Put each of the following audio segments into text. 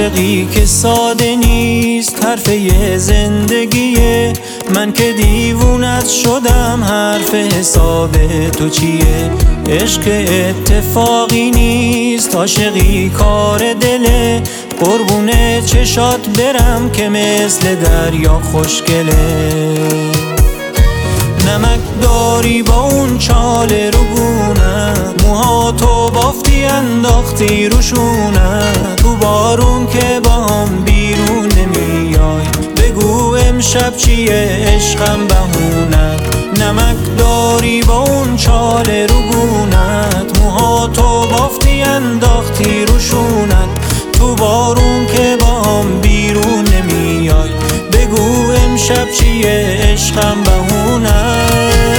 عاشقی که ساده نیست، حرفه زندگیه. من که دیوونت شدم، حرف حساب تو چیه؟ عشق اتفاقی نیست، عاشقی کار دله. قربون چشات برم که مثل دریا خوشگله. نمک داری با اون چاله رو گونت، موهاتو بافتی انداختی روشونت. تو بارون که با هم بیرون نمیای، بگو امشب چیه عشقم بهونت. نمک داری با اون چاله رو گونت، موهاتو بافتی انداختی روشونت. تو بارون که با هم بیرون نمیای، بگو امشب چیه عشقم بهونت.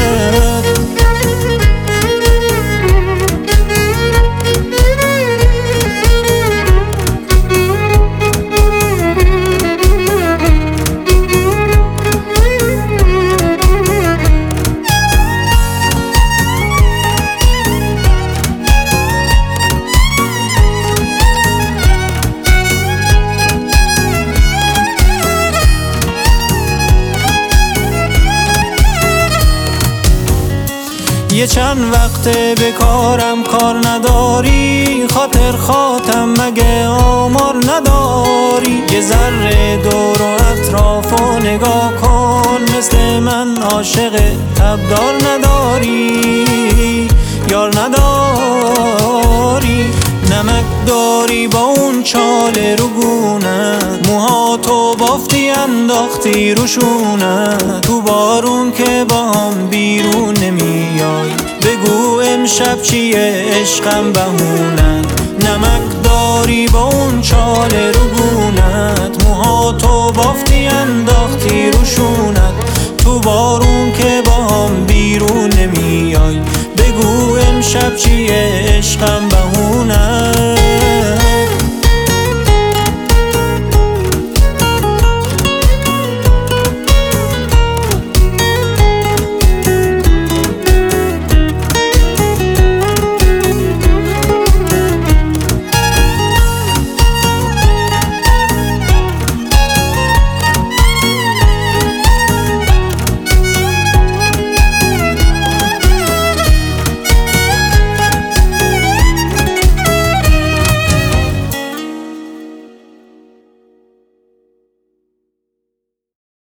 یه چند وقته به کارم کار نداری، خاطر خاتم مگه آمار نداری؟ یه ذره دور و اطرافو نگاه کن، مثل من عاشق تبدار نداری، یار نداری. نمک داری با اون چاله رو گونت، موهاتو بافتی انداختی روشونت. تو بارون که با هم بیرون نمیای، بگو امشب چیه عشقم بهونت. نمک داری با اون چاله رو گونت، موهاتو بافتی